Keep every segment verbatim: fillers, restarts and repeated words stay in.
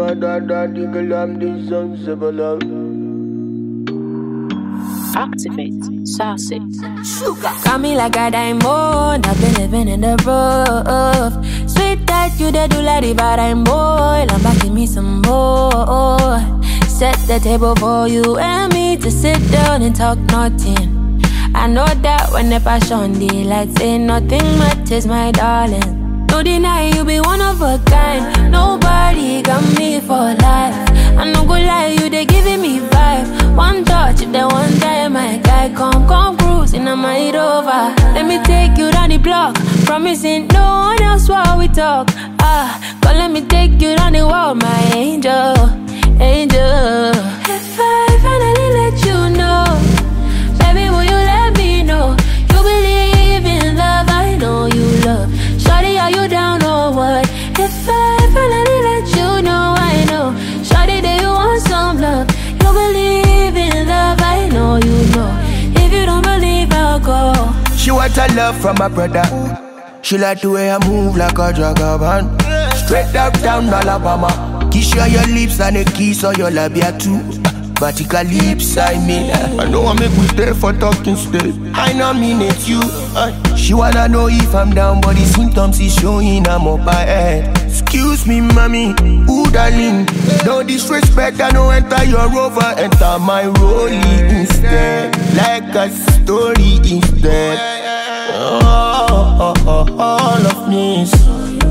my dad, daddy, girl, I'm the sons of love. Activate, sauce it. Sugar. Got me like a diamond. I've been living in the rough. Sweet that you they do like the bad I'm boy. I'm back give me some more. Set the table for you and me to sit down and talk nothing. I know that when the passion daylight say nothing matters, my darling. No deny you be one of a kind. Nobody got me for life. I no go lie, you they giving me vibe. One touch, if they one time, my guy come, come cruising, I might over. Let me take you down the block, promising no one else while we talk. Ah, but let me take you down the wall, my angel, angel. If I finally let you know, baby, will you let me know? You believe in love, I know you love. Shawty, are you down or what? If I finally let you know, I know. Shawty, do you want some love? You believe in love, I know you know. If you don't believe, I'll go. She want a love from my brother. She like the way I move like a jagaban. Straight up down Alabama. Kiss you on your lips and a kiss on your labia too. Vertical lips, I mean. I know I make we stay for talking straight. I nominate you. Uh, she wanna know if I'm down, but the symptoms is showing I'm up ahead. Excuse me, mommy, ooh darling. No disrespect, I know enter your rover, enter my rollie instead. Like a story instead. Oh, oh, oh, oh, all of me is,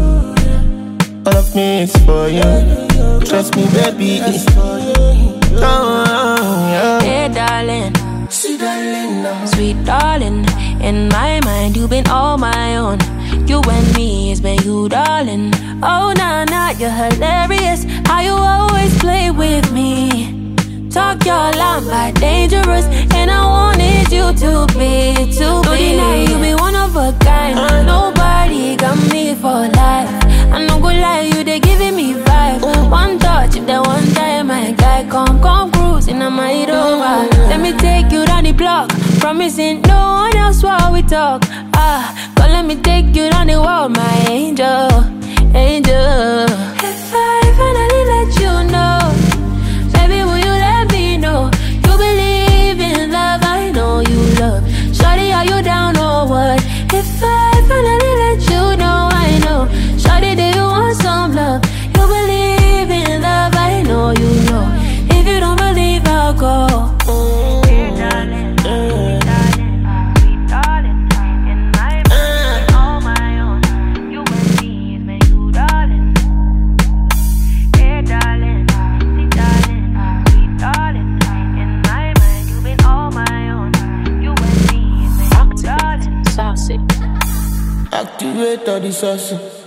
all of me is for you. Trust me, baby, it's for you. Oh, yeah. Hey darling, see darling now. Sweet darling, in my mind you've been all my own. You and me is been you darling. Oh nah nah, you're hilarious. How you always play with me. Talk your line by dangerous, and I wanted you to be, to be. No deny you be one of a kind. Nobody got me for life. I no go lie, you they giving me vibe. One touch, if that one time, my guy come, come cruising, I might over. Let me take you down the block, promising no one else while we talk. Ah, but let me take you down the wall, my angel, angel. If I finally let you know, baby, will you let me know? You believe in love, I know you love. Shawty, are you down or what? If I finally let you know, I know. Shawty, do you want some love? You believe in love, I know you know. If you don't believe, I'll go. Dear darling, sweet darling, sweet darling. In my mind, all my own. You and me is me, you darling. Dear darling, sweet darling, sweet darling. In my mind, you've been all my own. You and me is me, you darling. Sauce it. Activate all the sauce.